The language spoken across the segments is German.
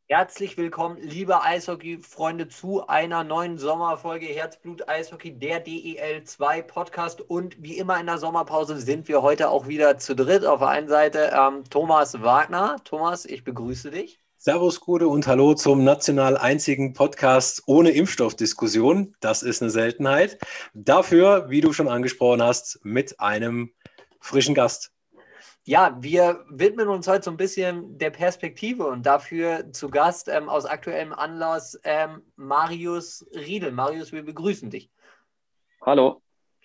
Herzlich willkommen, liebe Eishockey-Freunde, zu einer neuen Sommerfolge Herzblut Eishockey, der DEL 2 Podcast. Und wie immer in der Sommerpause sind wir heute auch wieder zu dritt. Auf der einen Seite Thomas Wagner. Thomas, ich begrüße dich. Servus, Gude, und hallo zum national einzigen Podcast ohne Impfstoffdiskussion. Das ist eine Seltenheit. Dafür, wie du schon angesprochen hast, mit einem frischen Gast. Ja, wir widmen uns heute so ein bisschen der Perspektive und dafür zu Gast aus aktuellem Anlass Marius Riedel. Marius, wir begrüßen dich. Hallo.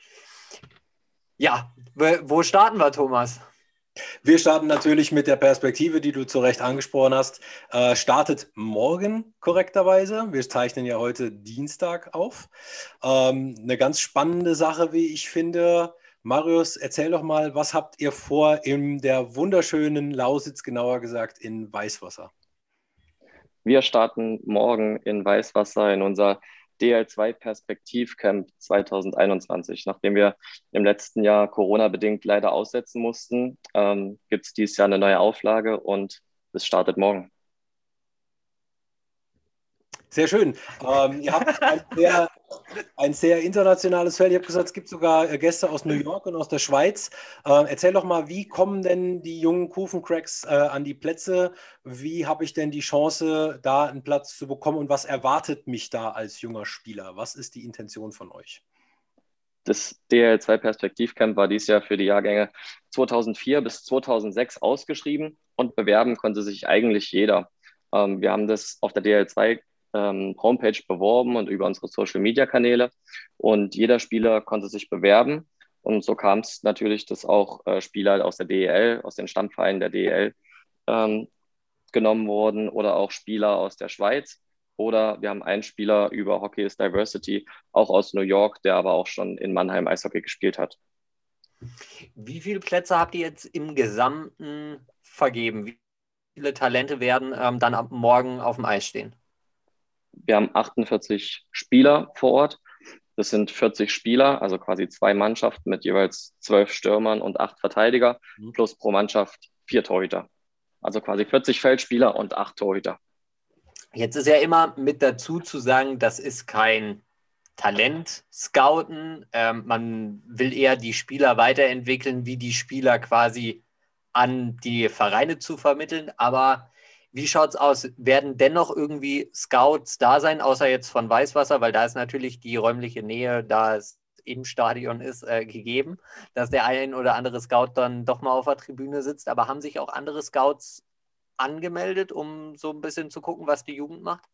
Ja, wo starten wir, Thomas? Wir starten natürlich mit der Perspektive, die du zu Recht angesprochen hast. Startet morgen korrekterweise. Wir zeichnen ja heute Dienstag auf. Eine ganz spannende Sache, wie ich finde. Marius, erzähl doch mal, was habt ihr vor in der wunderschönen Lausitz, genauer gesagt in Weißwasser? Wir starten morgen in Weißwasser in unser DL2-Perspektivcamp 2021. Nachdem wir im letzten Jahr Corona-bedingt leider aussetzen mussten, gibt es dieses Jahr eine neue Auflage und es startet morgen. Sehr schön. Ihr habt ein sehr internationales Feld. Ich habe gesagt, es gibt sogar Gäste aus New York und aus der Schweiz. Erzähl doch mal, wie kommen denn die jungen Kufencracks an die Plätze? Wie habe ich denn die Chance, da einen Platz zu bekommen? Und was erwartet mich da als junger Spieler? Was ist die Intention von euch? Das DL2-Perspektivcamp war dieses Jahr für die Jahrgänge 2004 bis 2006 ausgeschrieben und bewerben konnte sich eigentlich jeder. Wir haben das auf der DL2 Homepage beworben und über unsere Social-Media-Kanäle. Und jeder Spieler konnte sich bewerben. Und so kam es natürlich, dass auch Spieler aus der DEL, aus den Stammvereinen der DEL genommen wurden oder auch Spieler aus der Schweiz. Oder wir haben einen Spieler über Hockey is Diversity, auch aus New York, der aber auch schon in Mannheim Eishockey gespielt hat. Wie viele Plätze habt ihr jetzt im Gesamten vergeben? Wie viele Talente werden dann ab morgen auf dem Eis stehen? Wir haben 48 Spieler vor Ort. Das sind 40 Spieler, also quasi 2 Mannschaften mit jeweils 12 Stürmern und 8 Verteidiger, plus pro Mannschaft 4 Torhüter. Also quasi 40 Feldspieler und 8 Torhüter. Jetzt ist ja immer mit dazu zu sagen, das ist kein Talent-Scouten. Man will eher die Spieler weiterentwickeln, wie die Spieler quasi an die Vereine zu vermitteln. Aber wie schaut es aus? Werden dennoch irgendwie Scouts da sein, außer jetzt von Weißwasser, weil da ist natürlich die räumliche Nähe, da es im Stadion ist, gegeben, dass der ein oder andere Scout dann doch mal auf der Tribüne sitzt. Aber haben sich auch andere Scouts angemeldet, um so ein bisschen zu gucken, was die Jugend macht?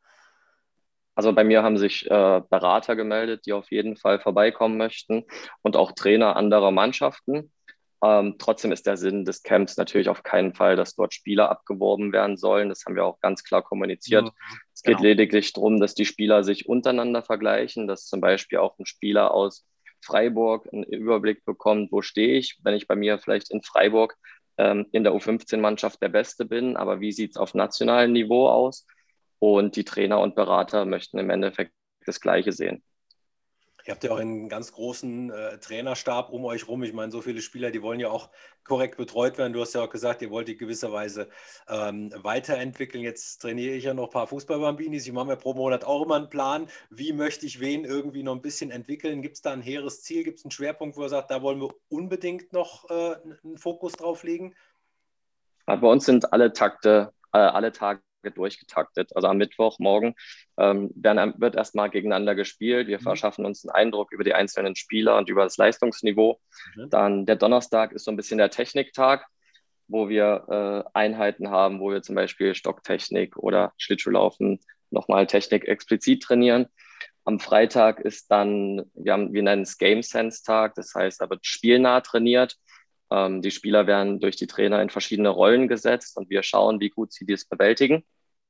Also bei mir haben sich Berater gemeldet, die auf jeden Fall vorbeikommen möchten und auch Trainer anderer Mannschaften. Trotzdem ist der Sinn des Camps natürlich auf keinen Fall, dass dort Spieler abgeworben werden sollen. Das haben wir auch ganz klar kommuniziert. Es geht lediglich darum, dass die Spieler sich untereinander vergleichen, dass zum Beispiel auch ein Spieler aus Freiburg einen Überblick bekommt, wo stehe ich, wenn ich bei mir vielleicht in Freiburg in der U15-Mannschaft der Beste bin, aber wie sieht es auf nationalem Niveau aus? Und die Trainer und Berater möchten im Endeffekt das Gleiche sehen. Ihr habt ja auch einen ganz großen Trainerstab um euch rum. Ich meine, so viele Spieler, die wollen ja auch korrekt betreut werden. Du hast ja auch gesagt, ihr wollt die gewisserweise weiterentwickeln. Jetzt trainiere ich ja noch ein paar Fußballbambinis. Ich mache mir pro Monat auch immer einen Plan. Wie möchte ich wen irgendwie noch ein bisschen entwickeln? Gibt es da ein hehres Ziel? Gibt es einen Schwerpunkt, wo ihr sagt, da wollen wir unbedingt noch einen Fokus drauf legen? Bei uns sind alle Tage durchgetaktet. Also am Mittwochmorgen wird erstmal gegeneinander gespielt. Wir verschaffen uns einen Eindruck über die einzelnen Spieler und über das Leistungsniveau. Dann der Donnerstag ist so ein bisschen der Techniktag, wo wir Einheiten haben, wo wir zum Beispiel Stocktechnik oder Schlittschuhlaufen nochmal Technik explizit trainieren. Am Freitag ist dann, wir nennen es Game Sense Tag, das heißt, da wird spielnah trainiert. Die Spieler werden durch die Trainer in verschiedene Rollen gesetzt und wir schauen, wie gut sie das bewältigen.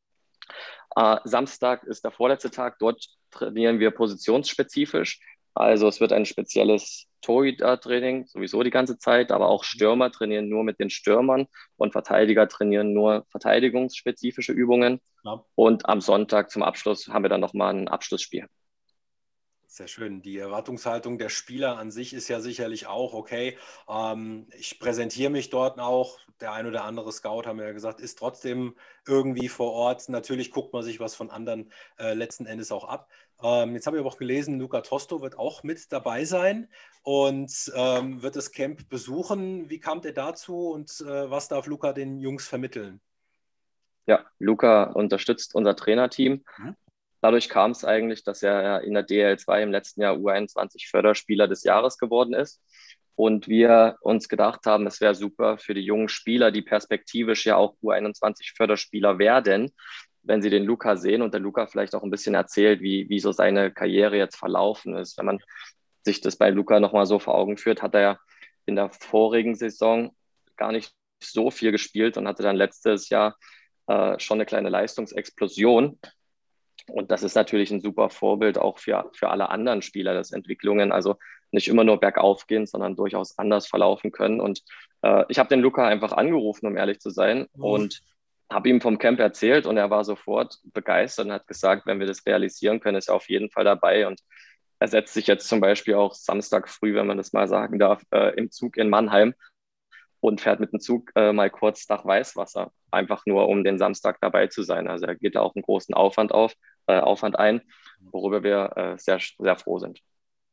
Samstag ist der vorletzte Tag. Dort trainieren wir positionsspezifisch. Also es wird ein spezielles Torhüter-Training sowieso die ganze Zeit, aber auch Stürmer trainieren nur mit den Stürmern und Verteidiger trainieren nur verteidigungsspezifische Übungen. Ja. Und am Sonntag zum Abschluss haben wir dann nochmal ein Abschlussspiel. Sehr schön. Die Erwartungshaltung der Spieler an sich ist ja sicherlich auch, okay, ich präsentiere mich dort auch. Der ein oder andere Scout, haben wir ja gesagt, ist trotzdem irgendwie vor Ort. Natürlich guckt man sich was von anderen letzten Endes auch ab. Jetzt habe ich aber auch gelesen, Luca Tosto wird auch mit dabei sein und wird das Camp besuchen. Wie kam der dazu und was darf Luca den Jungs vermitteln? Ja, Luca unterstützt unser Trainerteam. Mhm. Dadurch kam es eigentlich, dass er in der DL2 im letzten Jahr U21 Förderspieler des Jahres geworden ist. Und wir uns gedacht haben, es wäre super für die jungen Spieler, die perspektivisch ja auch U21 Förderspieler werden, wenn sie den Luca sehen und der Luca vielleicht auch ein bisschen erzählt, wie so seine Karriere jetzt verlaufen ist. Wenn man sich das bei Luca nochmal so vor Augen führt, hat er ja in der vorigen Saison gar nicht so viel gespielt und hatte dann letztes Jahr schon eine kleine Leistungsexplosion. Und das ist natürlich ein super Vorbild auch für alle anderen Spieler, dass Entwicklungen also nicht immer nur bergauf gehen, sondern durchaus anders verlaufen können. Und ich habe den Luca einfach angerufen, um ehrlich zu sein, und habe ihm vom Camp erzählt und er war sofort begeistert und hat gesagt, wenn wir das realisieren können, ist er auf jeden Fall dabei. Und er setzt sich jetzt zum Beispiel auch Samstag früh, wenn man das mal sagen darf, im Zug in Mannheim und fährt mit dem Zug mal kurz nach Weißwasser, einfach nur um den Samstag dabei zu sein. Also er geht da auch einen großen Aufwand ein, worüber wir sehr, sehr froh sind.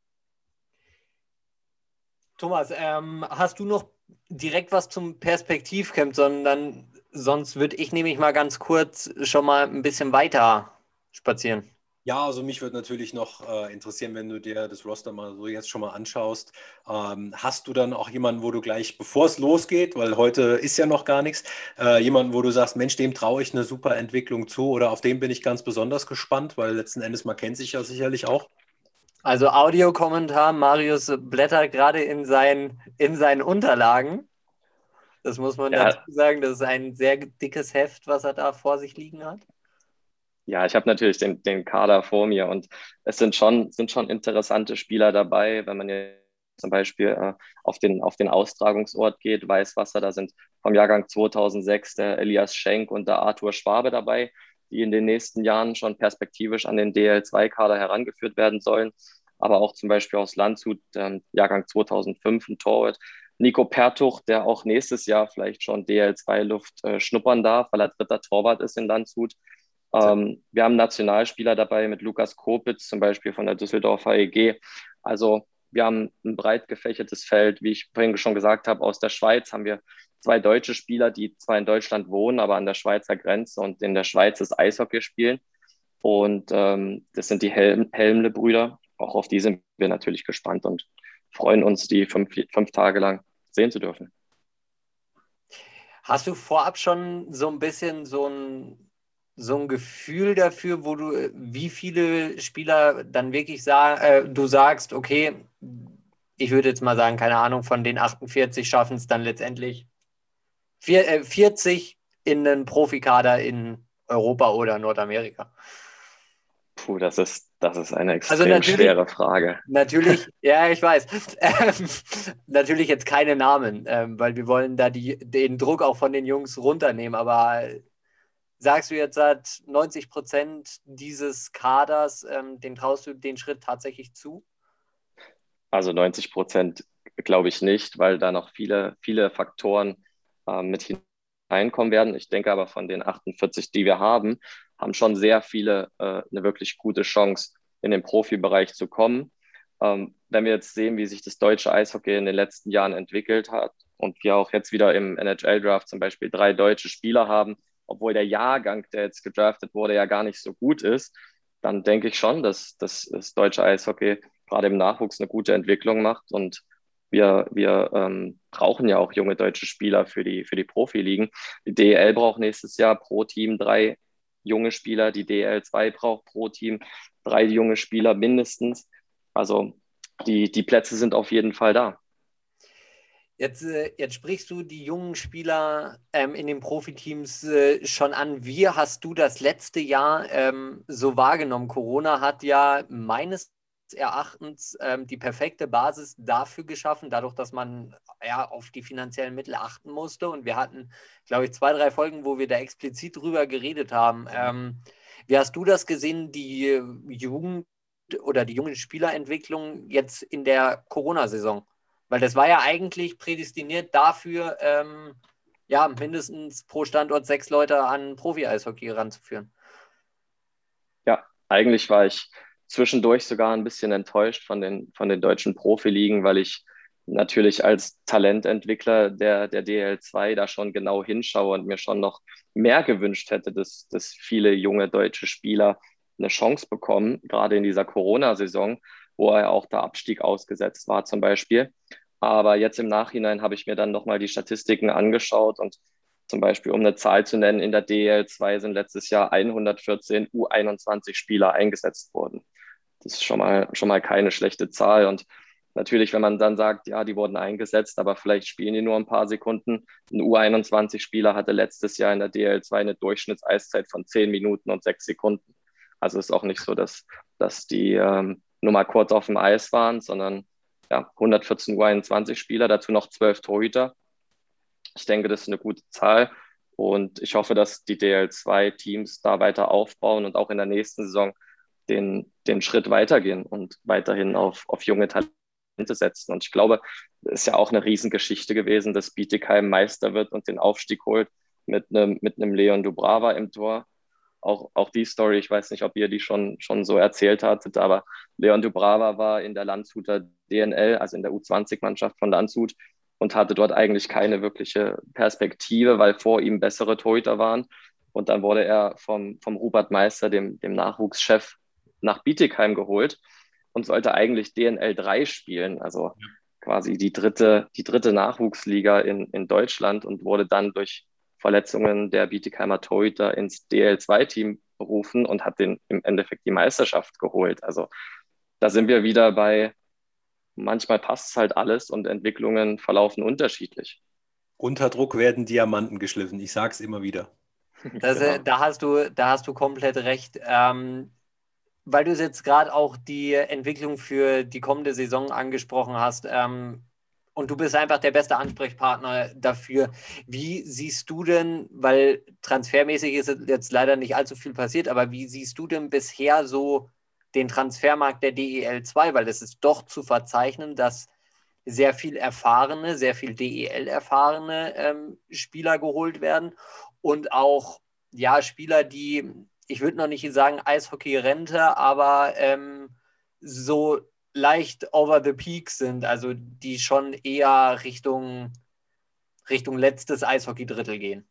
Thomas, hast du noch direkt was zum Perspektivcamp, sondern sonst würde ich nämlich mal ganz kurz schon mal ein bisschen weiter spazieren. Ja, also mich würde natürlich noch interessieren, wenn du dir das Roster mal so jetzt schon mal anschaust. Hast du dann auch jemanden, wo du gleich, bevor es losgeht, weil heute ist ja noch gar nichts, jemanden, wo du sagst, Mensch, dem traue ich eine super Entwicklung zu oder auf den bin ich ganz besonders gespannt, weil letzten Endes, man kennt sich ja sicherlich auch. Also Audiokommentar, Marius blättert gerade in seinen Unterlagen. Das muss man dazu Ja, sagen, das ist ein sehr dickes Heft, was er da vor sich liegen hat. ja, ich habe natürlich den Kader vor mir und es sind schon interessante Spieler dabei, wenn man jetzt zum Beispiel auf den Austragungsort geht, Weißwasser, da sind vom Jahrgang 2006 der Elias Schenk und der Arthur Schwabe dabei, die in den nächsten Jahren schon perspektivisch an den DL2-Kader herangeführt werden sollen. Aber auch zum Beispiel aus Landshut, Jahrgang 2005, ein Torwart. Nico Pertuch, der auch nächstes Jahr vielleicht schon DL2-Luft schnuppern darf, weil er dritter Torwart ist in Landshut. Wir haben Nationalspieler dabei mit Lukas Kopitz, zum Beispiel von der Düsseldorfer EG. Also wir haben ein breit gefächertes Feld. Wie ich vorhin schon gesagt habe, aus der Schweiz haben wir 2 deutsche Spieler, die zwar in Deutschland wohnen, aber an der Schweizer Grenze und in der Schweiz das Eishockey spielen. Und das sind die Helmle-Brüder. Auch auf die sind wir natürlich gespannt und freuen uns, die 5 Tage lang sehen zu dürfen. Hast du vorab schon so ein bisschen so ein Gefühl dafür, wie viele Spieler dann wirklich du sagst, okay, ich würde jetzt mal sagen, keine Ahnung, von den 48 schaffen es dann letztendlich 40 in einen Profikader in Europa oder Nordamerika? Puh, das ist eine Also extrem schwere Frage. natürlich, ja, ich weiß. Natürlich jetzt keine Namen, weil wir wollen da den Druck auch von den Jungs runternehmen, aber sagst du jetzt, 90% dieses Kaders, den traust du den Schritt tatsächlich zu? Also 90% glaube ich nicht, weil da noch viele, viele Faktoren mit hineinkommen werden. Ich denke aber von den 48, die wir haben schon sehr viele eine wirklich gute Chance, in den Profibereich zu kommen. Wenn wir jetzt sehen, wie sich das deutsche Eishockey in den letzten Jahren entwickelt hat und wir auch jetzt wieder im NHL-Draft zum Beispiel 3 deutsche Spieler haben, obwohl der Jahrgang, der jetzt gedraftet wurde, ja gar nicht so gut ist, dann denke ich schon, dass das deutsche Eishockey gerade im Nachwuchs eine gute Entwicklung macht. Und wir brauchen ja auch junge deutsche Spieler für die Profiligen. Die DEL braucht nächstes Jahr pro Team 3 junge Spieler. Die DEL2 braucht pro Team 3 junge Spieler mindestens. Also die Plätze sind auf jeden Fall da. Jetzt sprichst du die jungen Spieler in den Profiteams schon an. Wie hast du das letzte Jahr so wahrgenommen? Corona hat ja meines Erachtens die perfekte Basis dafür geschaffen, dadurch, dass man ja auf die finanziellen Mittel achten musste. Und wir hatten, glaube ich, 2, 3 Folgen, wo wir da explizit drüber geredet haben. Wie hast du das gesehen, die Jugend oder die junge Spielerentwicklung jetzt in der Corona-Saison? Weil das war ja eigentlich prädestiniert dafür, mindestens pro Standort 6 Leute an Profi-Eishockey ranzuführen. Ja, eigentlich war ich zwischendurch sogar ein bisschen enttäuscht von den deutschen Profiligen, weil ich natürlich als Talententwickler der DL2 da schon genau hinschaue und mir schon noch mehr gewünscht hätte, dass viele junge deutsche Spieler eine Chance bekommen, gerade in dieser Corona-Saison, wo ja auch der Abstieg ausgesetzt war zum Beispiel. Aber jetzt im Nachhinein habe ich mir dann nochmal die Statistiken angeschaut und zum Beispiel, um eine Zahl zu nennen, in der DL2 sind letztes Jahr 114 U21-Spieler eingesetzt worden. Das ist schon mal keine schlechte Zahl. Und natürlich, wenn man dann sagt, ja, die wurden eingesetzt, aber vielleicht spielen die nur ein paar Sekunden. Ein U21-Spieler hatte letztes Jahr in der DL2 eine Durchschnittseiszeit von 10 Minuten und 6 Sekunden. Also ist auch nicht so, dass die nur mal kurz auf dem Eis waren, sondern ja, 114 U21-Spieler, dazu noch 12 Torhüter. Ich denke, das ist eine gute Zahl und ich hoffe, dass die DL2-Teams da weiter aufbauen und auch in der nächsten Saison den Schritt weitergehen und weiterhin auf junge Talente setzen. Und ich glaube, es ist ja auch eine Riesengeschichte gewesen, dass Bietigheim Meister wird und den Aufstieg holt mit einem Leon Dubrava im Tor. Auch die Story, ich weiß nicht, ob ihr die schon so erzählt hattet, aber Leon Dubrava war in der Landshuter DNL, also in der U20-Mannschaft von Landshut, und hatte dort eigentlich keine wirkliche Perspektive, weil vor ihm bessere Torhüter waren. Und dann wurde er vom Rupert Meister, dem Nachwuchschef, nach Bietigheim geholt und sollte eigentlich DNL 3 spielen, also quasi die dritte Nachwuchsliga in Deutschland, und wurde dann durch Verletzungen der Bietigheimer Torhüter ins DL2-Team berufen und hat im Endeffekt die Meisterschaft geholt. Also da sind wir wieder bei, manchmal passt es halt alles und Entwicklungen verlaufen unterschiedlich. Unter Druck werden Diamanten geschliffen. Ich sage es immer wieder. Genau. Da hast du komplett recht. Weil du jetzt gerade auch die Entwicklung für die kommende Saison angesprochen hast, und du bist einfach der beste Ansprechpartner dafür. Wie siehst du denn, weil transfermäßig ist jetzt leider nicht allzu viel passiert, aber wie siehst du denn bisher so den Transfermarkt der DEL2? Weil es ist doch zu verzeichnen, dass sehr viel DEL-erfahrene Spieler geholt werden und auch Spieler, die, ich würde noch nicht sagen Eishockey-Rente, aber so leicht over the peak sind, also die schon eher Richtung letztes Eishockey-Drittel gehen.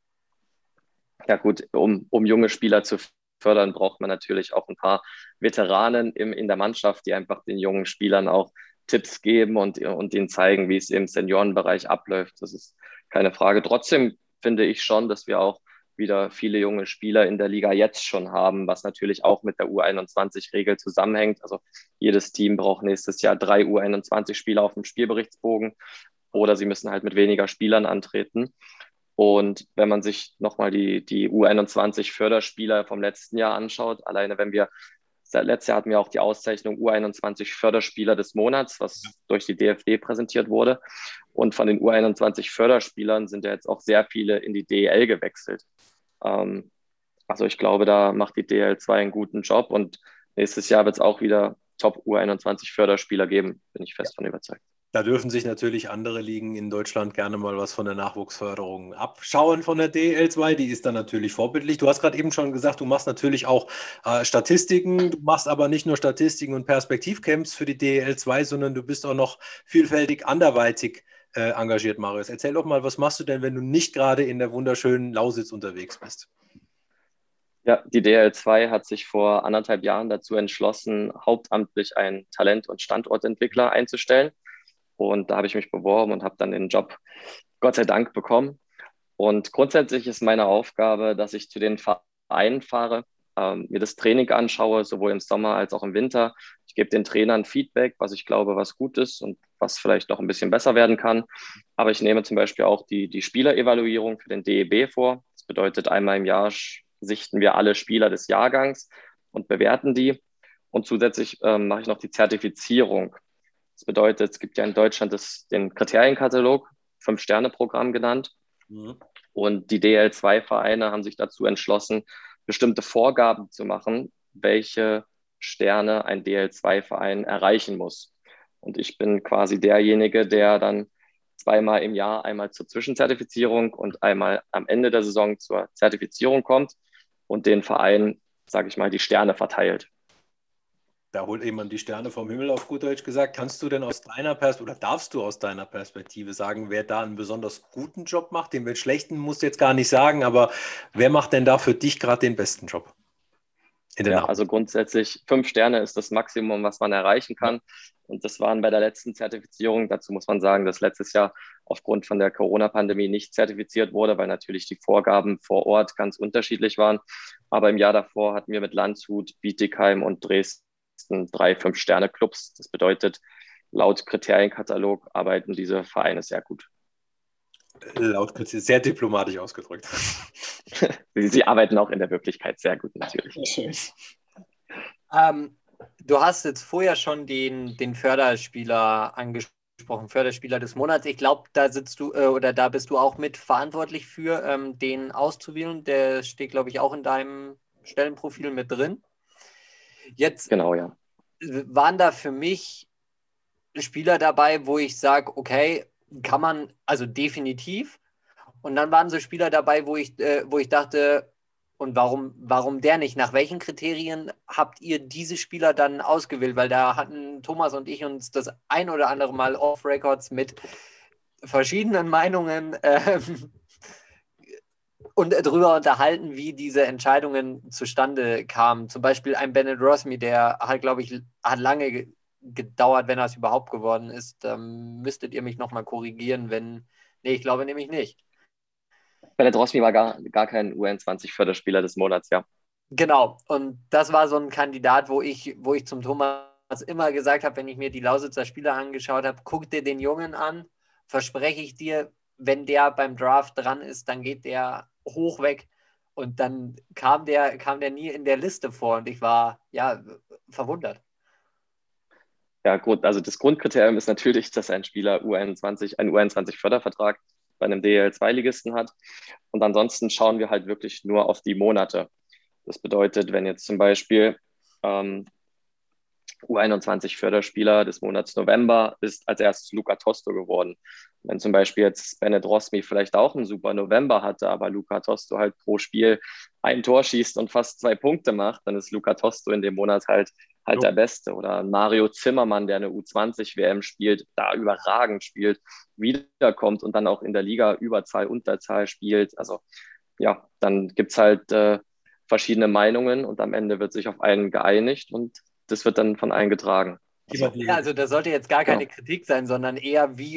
Ja gut, um junge Spieler zu fördern, braucht man natürlich auch ein paar Veteranen in der Mannschaft, die einfach den jungen Spielern auch Tipps geben und ihnen zeigen, wie es im Seniorenbereich abläuft. Das ist keine Frage. Trotzdem finde ich schon, dass wir auch wieder viele junge Spieler in der Liga jetzt schon haben, was natürlich auch mit der U21-Regel zusammenhängt. Also jedes Team braucht nächstes Jahr 3 U21-Spieler auf dem Spielberichtsbogen oder sie müssen halt mit weniger Spielern antreten. Und wenn man sich nochmal die U21-Förderspieler vom letzten Jahr anschaut, alleine wenn wir, letztes Jahr hatten wir auch die Auszeichnung U21-Förderspieler des Monats, was durch die DFB präsentiert wurde. Und von den U21-Förderspielern sind ja jetzt auch sehr viele in die DEL gewechselt. Also ich glaube, da macht die DL2 einen guten Job und nächstes Jahr wird es auch wieder Top U21-Förderspieler geben, bin ich fest von überzeugt. Da dürfen sich natürlich andere Ligen in Deutschland gerne mal was von der Nachwuchsförderung abschauen von der DL2. Die ist dann natürlich vorbildlich. Du hast gerade eben schon gesagt, du machst natürlich auch Statistiken. Du machst aber nicht nur Statistiken und Perspektivcamps für die DL2, sondern du bist auch noch vielfältig anderweitig engagiert, Marius. Erzähl doch mal, was machst du denn, wenn du nicht gerade in der wunderschönen Lausitz unterwegs bist? Ja, die DL2 hat sich vor 1,5 Jahren dazu entschlossen, hauptamtlich einen Talent- und Standortentwickler einzustellen. Und da habe ich mich beworben und habe dann den Job Gott sei Dank bekommen. Und grundsätzlich ist meine Aufgabe, dass ich zu den Vereinen fahre, mir das Training anschaue, sowohl im Sommer als auch im Winter. Ich gebe den Trainern Feedback, was ich glaube, was gut ist und was vielleicht noch ein bisschen besser werden kann. Aber ich nehme zum Beispiel auch die Spielerevaluierung für den DEB vor. Das bedeutet, einmal im Jahr sichten wir alle Spieler des Jahrgangs und bewerten die. Und zusätzlich mache ich noch die Zertifizierung. Das bedeutet, es gibt ja in Deutschland den Kriterienkatalog, 5-Sterne-Programm genannt. Mhm. Und die DL2-Vereine haben sich dazu entschlossen, bestimmte Vorgaben zu machen, welche Sterne ein DL2-Verein erreichen muss. Und ich bin quasi derjenige, der dann zweimal im Jahr, einmal zur Zwischenzertifizierung und einmal am Ende der Saison zur Zertifizierung kommt und den Verein, sage ich mal, die Sterne verteilt. Da holt jemand die Sterne vom Himmel, auf gut Deutsch gesagt. Kannst du denn aus deiner Perspektive oder darfst du aus deiner Perspektive sagen, wer da einen besonders guten Job macht? Den schlechten musst du jetzt gar nicht sagen, aber wer macht denn da für dich gerade den besten Job? Ja, also grundsätzlich 5 Sterne ist das Maximum, was man erreichen kann. Und das waren bei der letzten Zertifizierung. Dazu muss man sagen, dass letztes Jahr aufgrund von der Corona-Pandemie nicht zertifiziert wurde, weil natürlich die Vorgaben vor Ort ganz unterschiedlich waren. Aber im Jahr davor hatten wir mit Landshut, Bietigheim und Dresden 3 5-Sterne-Clubs. Das bedeutet, laut Kriterienkatalog arbeiten diese Vereine sehr gut. Laut Kriterienkatalog, sehr diplomatisch ausgedrückt. Sie arbeiten auch in der Wirklichkeit sehr gut, natürlich. Du hast jetzt vorher schon den Förderspieler angesprochen, Förderspieler des Monats. Ich glaube, da sitzt du oder da bist du auch mit verantwortlich für, den auszuwählen. Der steht, glaube ich, auch in deinem Stellenprofil mit drin. Jetzt genau, ja. Waren da für mich Spieler dabei, wo ich sage, okay, kann man, also definitiv. Und dann waren so Spieler dabei, wo ich dachte, und warum der nicht? Nach welchen Kriterien habt ihr diese Spieler dann ausgewählt? Weil da hatten Thomas und ich uns das ein oder andere Mal off-Records mit verschiedenen Meinungen und darüber unterhalten, wie diese Entscheidungen zustande kamen. Zum Beispiel ein Bennett Rosmi, der hat, glaube ich, hat lange gedauert, wenn er es überhaupt geworden ist. Müsstet ihr mich nochmal korrigieren, wenn... Nee, ich glaube nämlich nicht. Bennett Rosmi war gar kein U21-Förderspieler des Monats, ja. Genau, und das war so ein Kandidat, wo ich zum Thomas immer gesagt habe, wenn ich mir die Lausitzer Spieler angeschaut habe, guck dir den Jungen an, verspreche ich dir, wenn der beim Draft dran ist, dann geht der hoch weg. Und dann kam der nie in der Liste vor und ich war, ja, verwundert. Ja, gut, also das Grundkriterium ist natürlich, dass ein Spieler einen U21-Fördervertrag bei einem DEL2-Ligisten hat. Und ansonsten schauen wir halt wirklich nur auf die Monate. Das bedeutet, wenn jetzt zum Beispiel U21-Förderspieler des Monats November ist als erstes Luca Tosto geworden. Wenn zum Beispiel jetzt Bennett Rosmi vielleicht auch einen super November hatte, aber Luca Tosto halt pro Spiel ein Tor schießt und fast 2 Punkte macht, dann ist Luca Tosto in dem Monat halt der Beste. Oder Mario Zimmermann, der eine U20-WM spielt, da überragend spielt, wiederkommt und dann auch in der Liga Überzahl, Unterzahl spielt. Also ja, dann gibt es halt verschiedene Meinungen und am Ende wird sich auf einen geeinigt und das wird dann von allen getragen. Ja, also das sollte jetzt gar keine Kritik sein, sondern eher wie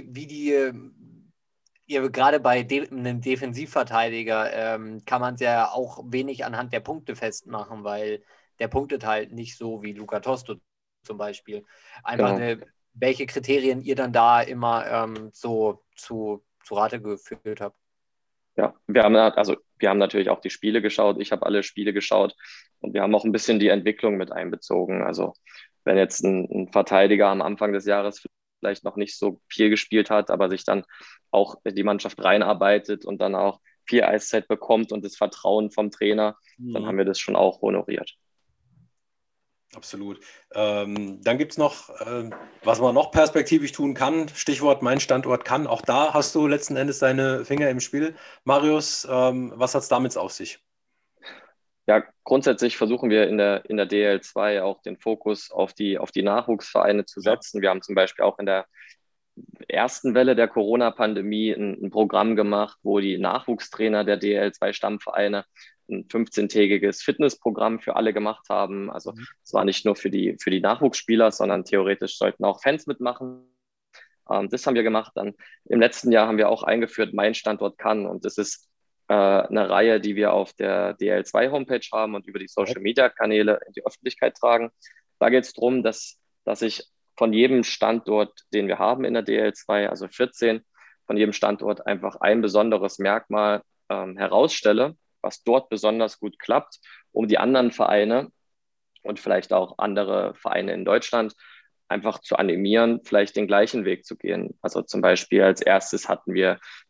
ihr gerade bei einem Defensivverteidiger kann man es ja auch wenig anhand der Punkte festmachen, weil der punktet halt nicht so wie Luca Tosto zum Beispiel. Einfach welche Kriterien ihr dann da immer so zu Rate geführt habt. Ja, wir haben natürlich auch die Spiele geschaut. Ich habe alle Spiele geschaut und wir haben auch ein bisschen die Entwicklung mit einbezogen. Also wenn jetzt ein Verteidiger am Anfang des Jahres vielleicht noch nicht so viel gespielt hat, aber sich dann auch in die Mannschaft reinarbeitet und dann auch viel Eiszeit bekommt und das Vertrauen vom Trainer, dann haben wir das schon auch honoriert. Absolut. Dann gibt es noch, was man noch perspektivisch tun kann, Stichwort mein Standort kann. Auch da hast du letzten Endes deine Finger im Spiel. Marius, was hat es damit auf sich? Ja, grundsätzlich versuchen wir in der DL2 auch den Fokus auf die Nachwuchsvereine zu setzen. Wir haben zum Beispiel auch in der ersten Welle der Corona-Pandemie ein Programm gemacht, wo die Nachwuchstrainer der DL2-Stammvereine ein 15-tägiges Fitnessprogramm für alle gemacht haben. Also es war nicht nur für die Nachwuchsspieler, sondern theoretisch sollten auch Fans mitmachen. Das haben wir gemacht. Dann im letzten Jahr haben wir auch eingeführt, Mein Standort kann. Und das ist eine Reihe, die wir auf der DL2-Homepage haben und über die Social-Media-Kanäle in die Öffentlichkeit tragen. Da geht es darum, dass ich von jedem Standort, den wir haben in der DL2, also 14, von jedem Standort einfach ein besonderes Merkmal herausstelle, was dort besonders gut klappt, um die anderen Vereine und vielleicht auch andere Vereine in Deutschland einfach zu animieren, vielleicht den gleichen Weg zu gehen. Also zum Beispiel als erstes hatten wir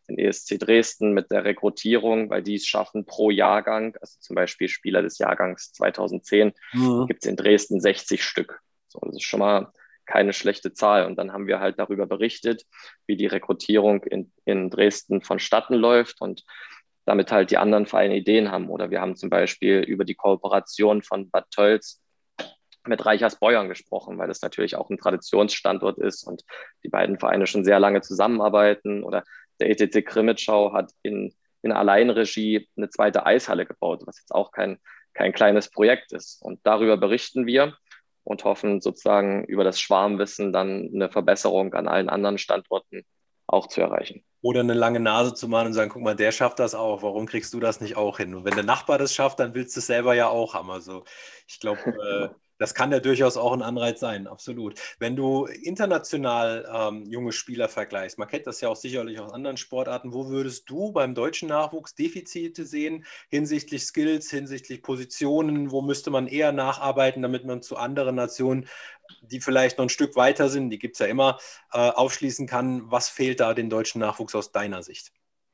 den ESC Dresden mit der Rekrutierung, weil die es schaffen pro Jahrgang, also zum Beispiel Spieler des Jahrgangs 2010, gibt es in Dresden 60 Stück. So, das ist schon mal keine schlechte Zahl. Und dann haben wir halt darüber berichtet, wie die Rekrutierung in Dresden vonstatten läuft und damit halt die anderen Vereine Ideen haben. Oder wir haben zum Beispiel über die Kooperation von Bad Tölz mit Reichersbeuern gesprochen, weil das natürlich auch ein Traditionsstandort ist und die beiden Vereine schon sehr lange zusammenarbeiten. Oder der ETC Krimitschau hat in Alleinregie eine zweite Eishalle gebaut, was jetzt auch kein kleines Projekt ist. Und darüber berichten wir und hoffen sozusagen über das Schwarmwissen dann eine Verbesserung an allen anderen Standorten auch zu erreichen. Oder eine lange Nase zu machen und sagen, guck mal, der schafft das auch, warum kriegst du das nicht auch hin? Und wenn der Nachbar das schafft, dann willst du es selber ja auch haben. Also ich glaube, das kann ja durchaus auch ein Anreiz sein, absolut. Wenn du international junge Spieler vergleichst, man kennt das ja auch sicherlich aus anderen Sportarten, wo würdest du beim deutschen Nachwuchs Defizite sehen hinsichtlich Skills, hinsichtlich Positionen? Wo müsste man eher nacharbeiten, damit man zu anderen Nationen, die vielleicht noch ein Stück weiter sind, die gibt es ja immer, aufschließen kann? Was fehlt da dem deutschen Nachwuchs aus deiner Sicht?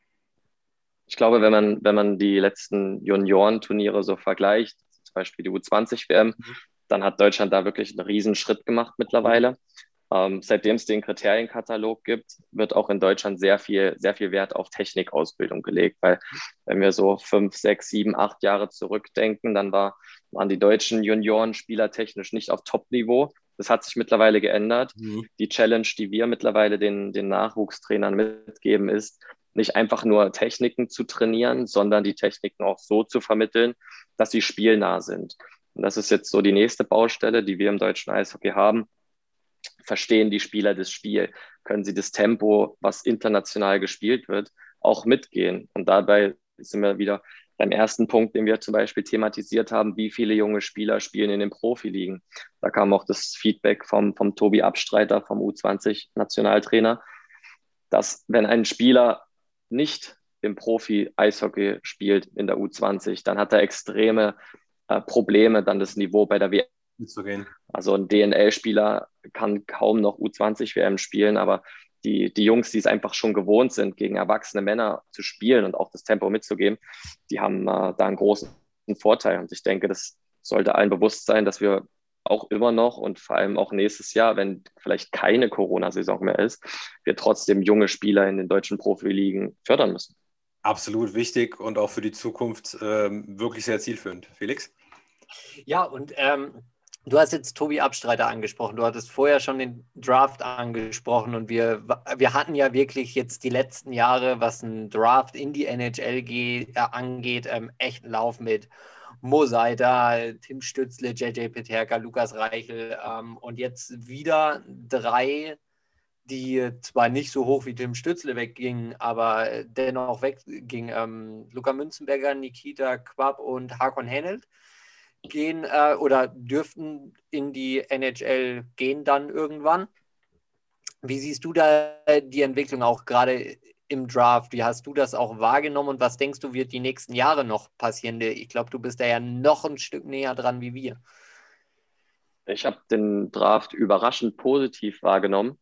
Ich glaube, wenn man die letzten Juniorenturniere so vergleicht, zum Beispiel die U20-WM, dann hat Deutschland da wirklich einen riesen Schritt gemacht mittlerweile. Seitdem es den Kriterienkatalog gibt, wird auch in Deutschland sehr viel Wert auf Technikausbildung gelegt, weil wenn wir so 5, 6, 7, 8 Jahre zurückdenken, dann waren die deutschen Junioren spielertechnisch nicht auf Top-Niveau. Das hat sich mittlerweile geändert. Die Challenge, die wir mittlerweile den Nachwuchstrainern mitgeben, ist, nicht einfach nur Techniken zu trainieren, sondern die Techniken auch so zu vermitteln, dass sie spielnah sind. Und das ist jetzt so die nächste Baustelle, die wir im deutschen Eishockey haben. Verstehen die Spieler das Spiel? Können sie das Tempo, was international gespielt wird, auch mitgehen? Und dabei sind wir wieder beim ersten Punkt, den wir zum Beispiel thematisiert haben, wie viele junge Spieler spielen in den Profiligen. Da kam auch das Feedback vom Tobi Abstreiter, vom U20-Nationaltrainer, dass wenn ein Spieler nicht im Profi-Eishockey spielt in der U20, dann hat er extreme Probleme, dann das Niveau bei der WM mitzugehen. Also ein DNL-Spieler kann kaum noch U20-WM spielen, aber die Jungs, die es einfach schon gewohnt sind, gegen erwachsene Männer zu spielen und auch das Tempo mitzugeben, die haben da einen großen Vorteil. Und ich denke, das sollte allen bewusst sein, dass wir auch immer noch und vor allem auch nächstes Jahr, wenn vielleicht keine Corona-Saison mehr ist, wir trotzdem junge Spieler in den deutschen Profiligen fördern müssen. Absolut wichtig und auch für die Zukunft wirklich sehr zielführend. Felix? Ja, und du hast jetzt Tobi Abstreiter angesprochen. Du hattest vorher schon den Draft angesprochen und wir hatten ja wirklich jetzt die letzten Jahre, was ein Draft in die NHL angeht, echten Lauf mit Mo Seider, Tim Stützle, JJ Peterka, Lukas Reichel und jetzt wieder 3, die zwar nicht so hoch wie Tim Stützle weggingen, aber dennoch weggingen. Luka Münzenberger, Nikita Quapp und Hakon Hennelt gehen oder dürften in die NHL gehen dann irgendwann. Wie siehst du da die Entwicklung auch gerade im Draft? Wie hast du das auch wahrgenommen und was denkst du, wird die nächsten Jahre noch passieren? Ich glaube, du bist da ja noch ein Stück näher dran wie wir. Ich habe den Draft überraschend positiv wahrgenommen.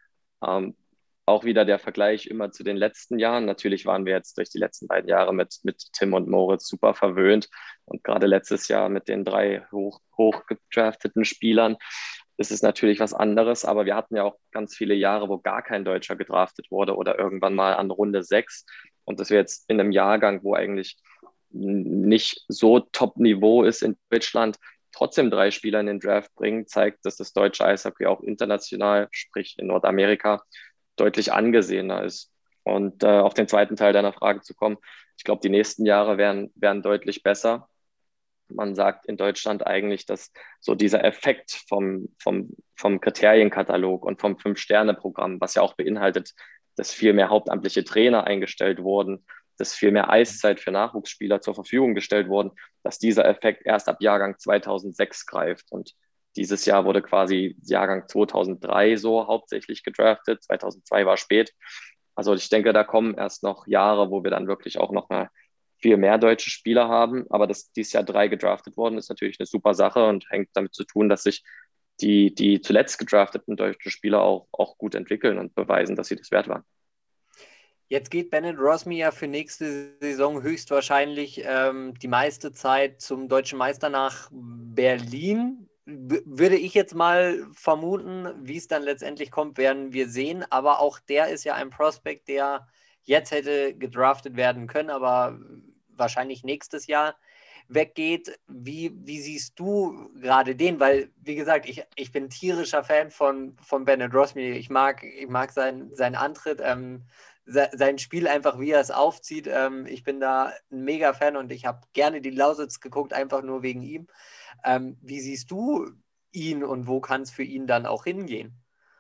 Auch wieder der Vergleich immer zu den letzten Jahren. Natürlich waren wir jetzt durch die letzten beiden Jahre mit Tim und Moritz super verwöhnt. Und gerade letztes Jahr mit den 3 hoch gedrafteten Spielern ist es natürlich was anderes. Aber wir hatten ja auch ganz viele Jahre, wo gar kein Deutscher gedraftet wurde oder irgendwann mal an Runde 6. Und dass wir jetzt in einem Jahrgang, wo eigentlich nicht so Top-Niveau ist in Deutschland, trotzdem 3 Spieler in den Draft bringen, zeigt, dass das deutsche Eishockey auch international, sprich in Nordamerika, deutlich angesehener ist. Und auf den zweiten Teil deiner Frage zu kommen, ich glaube, die nächsten Jahre werden deutlich besser. Man sagt in Deutschland eigentlich, dass so dieser Effekt vom Kriterienkatalog und vom 5-Sterne-Programm, was ja auch beinhaltet, dass viel mehr hauptamtliche Trainer eingestellt wurden, dass viel mehr Eiszeit für Nachwuchsspieler zur Verfügung gestellt wurden, dass dieser Effekt erst ab Jahrgang 2006 greift. Und dieses Jahr wurde quasi Jahrgang 2003 so hauptsächlich gedraftet. 2002 war spät. Also ich denke, da kommen erst noch Jahre, wo wir dann wirklich auch noch mal viel mehr deutsche Spieler haben. Aber dass dieses Jahr 3 gedraftet worden ist natürlich eine super Sache und hängt damit zu tun, dass sich die zuletzt gedrafteten deutschen Spieler auch gut entwickeln und beweisen, dass sie das wert waren. Jetzt geht Bennett Rosmi ja für nächste Saison höchstwahrscheinlich die meiste Zeit zum deutschen Meister nach Berlin. Würde ich jetzt mal vermuten, wie es dann letztendlich kommt, werden wir sehen. Aber auch der ist ja ein Prospect, der jetzt hätte gedraftet werden können, aber wahrscheinlich nächstes Jahr weggeht. Wie siehst du gerade den? Weil, wie gesagt, ich bin tierischer Fan von Bennett Rosmi. Ich mag seinen Antritt, sein Spiel einfach, wie er es aufzieht. Ich bin da ein mega Fan und ich habe gerne die Lausitz geguckt, einfach nur wegen ihm. Wie siehst du ihn und wo kann es für ihn dann auch hingehen?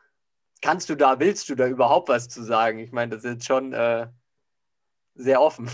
Willst du da überhaupt was zu sagen? Ich meine, das ist jetzt schon sehr offen.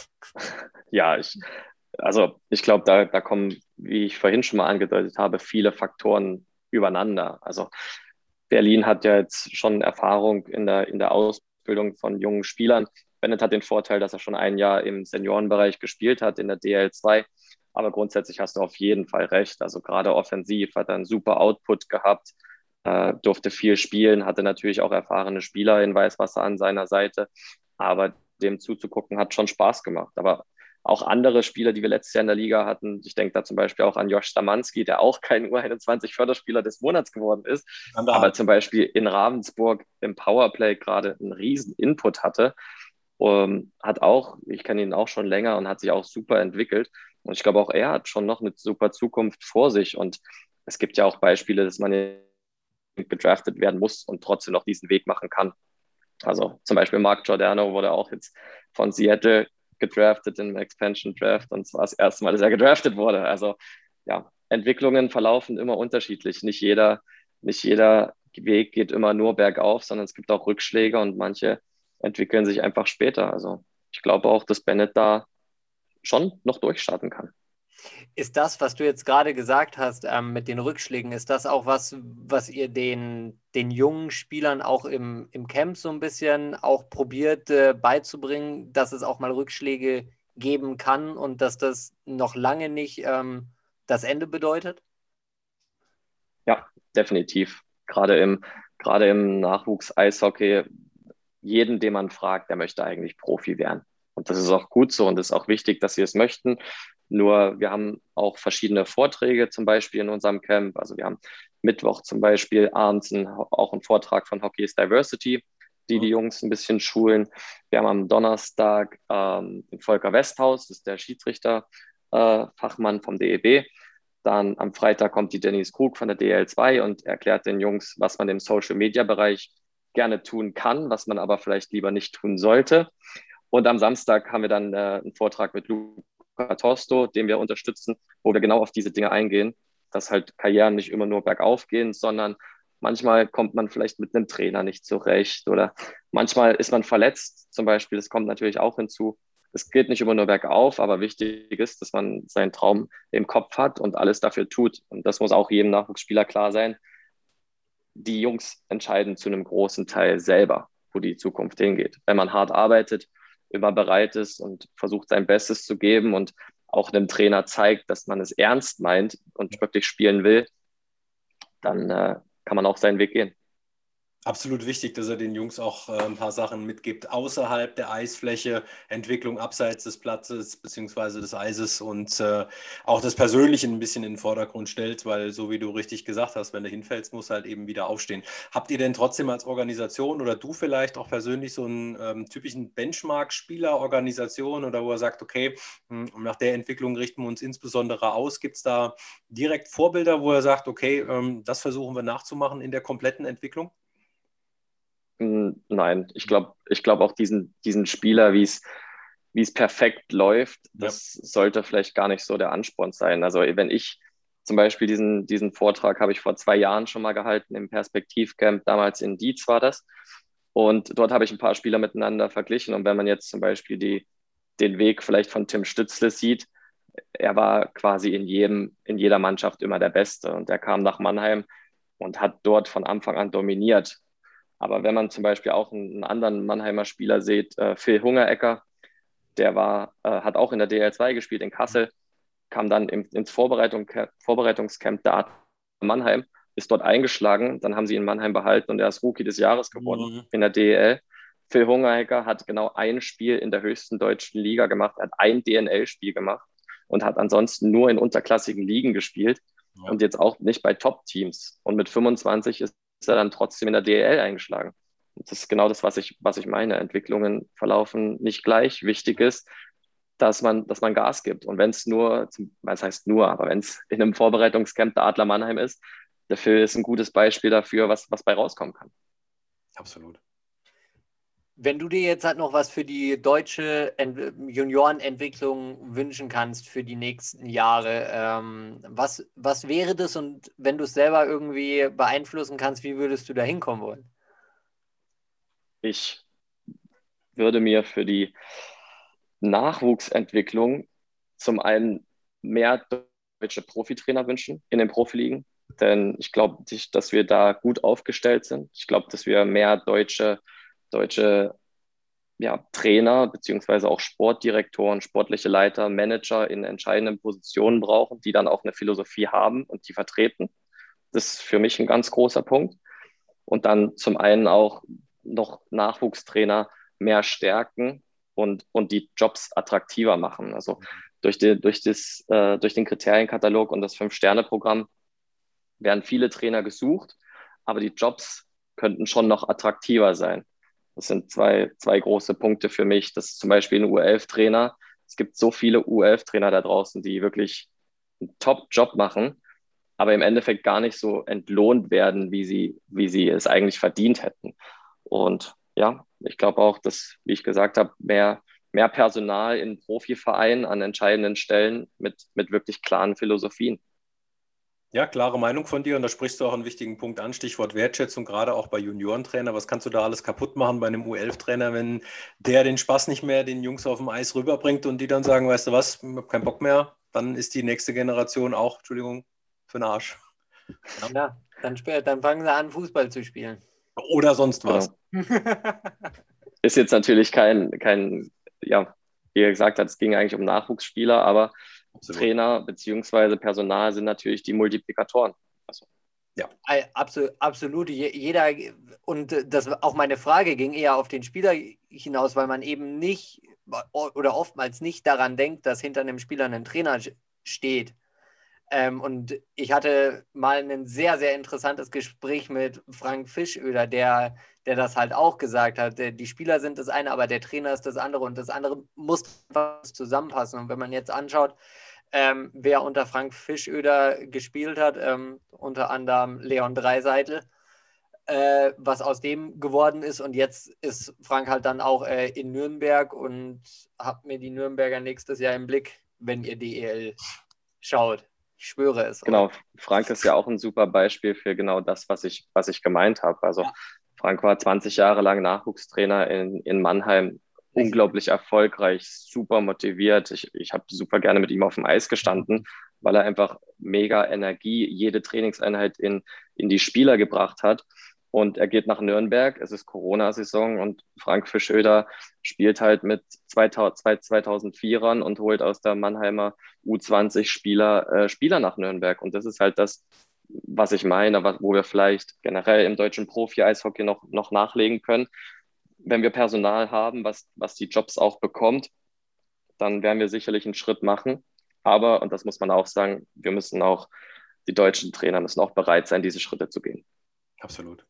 Ja, ich glaube, da kommen, wie ich vorhin schon mal angedeutet habe, viele Faktoren übereinander. Also Berlin hat ja jetzt schon Erfahrung in der Ausbildung von jungen Spielern. Bennett hat den Vorteil, dass er schon ein Jahr im Seniorenbereich gespielt hat, in der DL2. Aber grundsätzlich hast du auf jeden Fall recht. Also gerade offensiv hat er einen super Output gehabt, durfte viel spielen, hatte natürlich auch erfahrene Spieler in Weißwasser an seiner Seite. Aber dem zuzugucken hat schon Spaß gemacht. Aber auch andere Spieler, die wir letztes Jahr in der Liga hatten, ich denke da zum Beispiel auch an Josh Stamanski, der auch kein U21 Förderspieler des Monats geworden ist, aber zum Beispiel in Ravensburg im Powerplay gerade einen riesen Input hatte. Hat auch, ich kenne ihn auch schon länger und hat sich auch super entwickelt. Und ich glaube, auch er hat schon noch eine super Zukunft vor sich. Und es gibt ja auch Beispiele, dass man gedraftet werden muss und trotzdem noch diesen Weg machen kann. Also zum Beispiel Mark Giordano wurde auch jetzt von Seattle gedraftet im Expansion Draft und zwar das erste Mal, dass er gedraftet wurde. Also ja, Entwicklungen verlaufen immer unterschiedlich. Nicht jeder Weg geht immer nur bergauf, sondern es gibt auch Rückschläge und manche entwickeln sich einfach später. Also ich glaube auch, dass Bennett da schon noch durchstarten kann. Ist das, was du jetzt gerade gesagt hast, mit den Rückschlägen, ist das auch was ihr den jungen Spielern auch im Camp so ein bisschen auch probiert beizubringen, dass es auch mal Rückschläge geben kann und dass das noch lange nicht das Ende bedeutet? Ja, definitiv. Gerade im Nachwuchs-Eishockey, jeden, den man fragt, der möchte eigentlich Profi werden. Und das ist auch gut so und es ist auch wichtig, dass sie es möchten. Nur wir haben auch verschiedene Vorträge zum Beispiel in unserem Camp. Also wir haben Mittwoch zum Beispiel abends auch einen Vortrag von Hockey is Diversity, die Jungs ein bisschen schulen. Wir haben am Donnerstag den Volker Westhaus, das ist der Schiedsrichter, Fachmann vom DEB. Dann am Freitag kommt die Denise Krug von der DL2 und erklärt den Jungs, was man im Social-Media-Bereich gerne tun kann, was man aber vielleicht lieber nicht tun sollte. Und am Samstag haben wir dann einen Vortrag mit Luca Tosto, den wir unterstützen, wo wir genau auf diese Dinge eingehen, dass halt Karrieren nicht immer nur bergauf gehen, sondern manchmal kommt man vielleicht mit einem Trainer nicht zurecht oder manchmal ist man verletzt zum Beispiel. Das kommt natürlich auch hinzu. Es geht nicht immer nur bergauf, aber wichtig ist, dass man seinen Traum im Kopf hat und alles dafür tut. Und das muss auch jedem Nachwuchsspieler klar sein. Die Jungs entscheiden zu einem großen Teil selber, wo die Zukunft hingeht. Wenn man hart arbeitet, immer bereit ist und versucht, sein Bestes zu geben und auch einem Trainer zeigt, dass man es ernst meint und wirklich spielen will, dann kann man auch seinen Weg gehen. Absolut wichtig, dass er den Jungs auch ein paar Sachen mitgibt, außerhalb der Eisfläche, Entwicklung abseits des Platzes bzw. des Eises und auch das Persönliche ein bisschen in den Vordergrund stellt, weil so wie du richtig gesagt hast, wenn du hinfällst, musst du halt eben wieder aufstehen. Habt ihr denn trotzdem als Organisation oder du vielleicht auch persönlich so einen typischen Benchmark-Spieler-Organisation oder wo er sagt, okay, nach der Entwicklung richten wir uns insbesondere aus? Gibt es da direkt Vorbilder, wo er sagt, okay, das versuchen wir nachzumachen in der kompletten Entwicklung? Nein, ich glaub auch diesen Spieler, wie es perfekt läuft, das sollte vielleicht gar nicht so der Ansporn sein. Also wenn ich zum Beispiel diesen Vortrag habe ich vor 2 Jahren schon mal gehalten im Perspektivcamp, damals in Dietz war das. Und dort habe ich ein paar Spieler miteinander verglichen. Und wenn man jetzt zum Beispiel den Weg vielleicht von Tim Stützle sieht, er war quasi in jeder Mannschaft immer der Beste. Und er kam nach Mannheim und hat dort von Anfang an dominiert. Aber wenn man zum Beispiel auch einen anderen Mannheimer Spieler sieht, Phil Hungerecker, hat auch in der DL2 gespielt in Kassel, kam dann ins Vorbereitungscamp der Adler Mannheim, ist dort eingeschlagen, dann haben sie ihn in Mannheim behalten und er ist Rookie des Jahres geworden in der DEL. Phil Hungerecker hat genau ein Spiel in der höchsten deutschen Liga gemacht, hat ein DNL-Spiel gemacht und hat ansonsten nur in unterklassigen Ligen gespielt und jetzt auch nicht bei Top-Teams. Und mit 25 ist er dann trotzdem in der DEL eingeschlagen. Und das ist genau das, was ich meine. Entwicklungen verlaufen nicht gleich. Wichtig ist, dass man Gas gibt. Und wenn es nur, was heißt nur, aber wenn es in einem Vorbereitungscamp der Adler Mannheim ist, der Phil ist ein gutes Beispiel dafür, was bei rauskommen kann. Absolut. Wenn du dir jetzt halt noch was für die deutsche Juniorenentwicklung wünschen kannst für die nächsten Jahre, was wäre das? Und wenn du es selber irgendwie beeinflussen kannst, wie würdest du da hinkommen wollen? Ich würde mir für die Nachwuchsentwicklung zum einen mehr deutsche Profitrainer wünschen in den Profiligen, denn ich glaube, dass wir da gut aufgestellt sind. Ich glaube, dass wir mehr deutsche Trainer beziehungsweise auch Sportdirektoren, sportliche Leiter, Manager in entscheidenden Positionen brauchen, die dann auch eine Philosophie haben und die vertreten. Das ist für mich ein ganz großer Punkt. Und dann zum einen auch noch Nachwuchstrainer mehr stärken und die Jobs attraktiver machen. Also durch den Kriterienkatalog und das Fünf-Sterne-Programm werden viele Trainer gesucht, aber die Jobs könnten schon noch attraktiver sein. Das sind zwei große Punkte für mich. Das ist zum Beispiel ein U11-Trainer. Es gibt so viele U11-Trainer da draußen, die wirklich einen Top-Job machen, aber im Endeffekt gar nicht so entlohnt werden, wie sie es eigentlich verdient hätten. Und ja, ich glaube auch, dass, wie ich gesagt habe, mehr Personal in Profivereinen an entscheidenden Stellen mit wirklich klaren Philosophien. Ja, klare Meinung von dir und da sprichst du auch einen wichtigen Punkt an, Stichwort Wertschätzung, gerade auch bei Juniorentrainer. Was kannst du da alles kaputt machen bei einem U11-Trainer, wenn der den Spaß nicht mehr den Jungs auf dem Eis rüberbringt und die dann sagen, weißt du was, ich habe keinen Bock mehr, dann ist die nächste Generation auch, Entschuldigung, für den Arsch. Ja, dann fangen sie an, Fußball zu spielen. Oder sonst was. Genau. Ist jetzt natürlich ja, wie er gesagt hat, es ging eigentlich um Nachwuchsspieler, aber absolut. Trainer bzw. Personal sind natürlich die Multiplikatoren. Also. Ja, absolut. Jeder, und das auch meine Frage ging eher auf den Spieler hinaus, weil man eben nicht oder oftmals nicht daran denkt, dass hinter einem Spieler ein Trainer steht. Und ich hatte mal ein sehr, sehr interessantes Gespräch mit Frank Fischöder, der das halt auch gesagt hat. Die Spieler sind das eine, aber der Trainer ist das andere und das andere muss zusammenpassen. Und wenn man jetzt anschaut, wer unter Frank Fischöder gespielt hat, unter anderem Leon Dreiseitel, was aus dem geworden ist. Und jetzt ist Frank halt dann auch in Nürnberg und habt mir die Nürnberger nächstes Jahr im Blick, wenn ihr DEL schaut. Ich schwöre es. Genau, Frank ist ja auch ein super Beispiel für genau das, was ich gemeint habe. Also ja. Frank war 20 Jahre lang Nachwuchstrainer in Mannheim, unglaublich erfolgreich, super motiviert. Ich habe super gerne mit ihm auf dem Eis gestanden, weil er einfach mega Energie, jede Trainingseinheit in die Spieler gebracht hat. Und er geht nach Nürnberg, es ist Corona-Saison und Frank Fischöder spielt halt mit 2004ern und holt aus der Mannheimer U20 Spieler nach Nürnberg. Und das ist halt das, was ich meine, wo wir vielleicht generell im deutschen Profi-Eishockey noch nachlegen können. Wenn wir Personal haben, was die Jobs auch bekommt, dann werden wir sicherlich einen Schritt machen. Aber, und das muss man auch sagen, die deutschen Trainer müssen auch bereit sein, diese Schritte zu gehen. Absolut.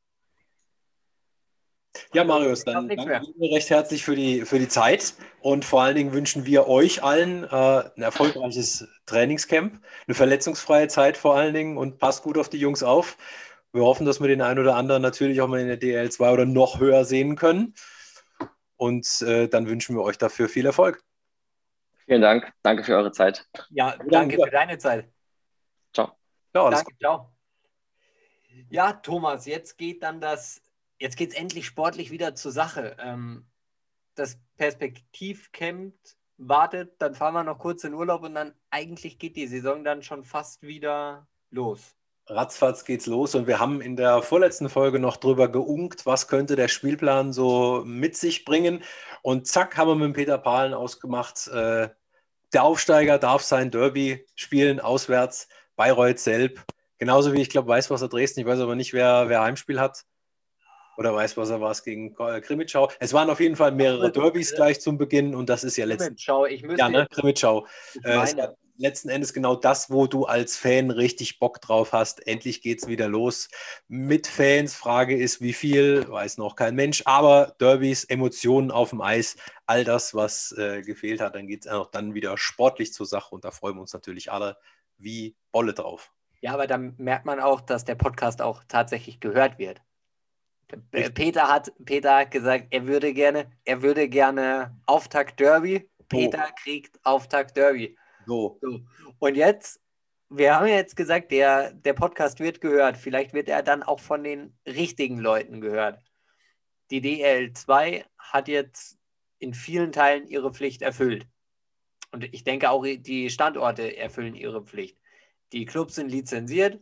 Ja, Marius, dann danke dir recht herzlich für die Zeit und vor allen Dingen wünschen wir euch allen ein erfolgreiches Trainingscamp, eine verletzungsfreie Zeit vor allen Dingen und passt gut auf die Jungs auf. Wir hoffen, dass wir den einen oder anderen natürlich auch mal in der DL2 oder noch höher sehen können und dann wünschen wir euch dafür viel Erfolg. Vielen Dank, danke für eure Zeit. Ja, danke für deine Zeit. Ciao. Ja, alles danke, ciao. Ja, Thomas, jetzt geht's endlich sportlich wieder zur Sache. Das Perspektivcamp wartet, dann fahren wir noch kurz in Urlaub und dann eigentlich geht die Saison dann schon fast wieder los. Ratzfatz geht's los und wir haben in der vorletzten Folge noch drüber geunkt, was könnte der Spielplan so mit sich bringen. Und zack, haben wir mit Peter Pahlen ausgemacht, der Aufsteiger darf sein Derby spielen, auswärts, Bayreuth-Selb. Genauso wie ich glaube, Weißwasser Dresden. Ich weiß aber nicht, wer Heimspiel hat. Oder weiß was er war es gegen Krimitschau. Es waren auf jeden Fall mehrere Derbys gleich zum Beginn und das ist ja Krimitschau, Krimitschau. Ich Es meine, war letzten Endes genau das, wo du als Fan richtig Bock drauf hast. Endlich geht es wieder los mit Fans. Frage ist, wie viel, weiß noch kein Mensch. Aber Derbys, Emotionen auf dem Eis, all das, was gefehlt hat, dann geht es auch dann wieder sportlich zur Sache und da freuen wir uns natürlich alle wie Bolle drauf. ja, aber dann merkt man auch, dass der Podcast auch tatsächlich gehört wird. Richtig. Peter hat gesagt, er würde gerne Auftakt-Derby. Peter kriegt Auftakt-Derby. So. Und jetzt, wir haben ja jetzt gesagt, der Podcast wird gehört. Vielleicht wird er dann auch von den richtigen Leuten gehört. Die DL2 hat jetzt in vielen Teilen ihre Pflicht erfüllt. Und ich denke auch, die Standorte erfüllen ihre Pflicht. Die Clubs sind lizenziert.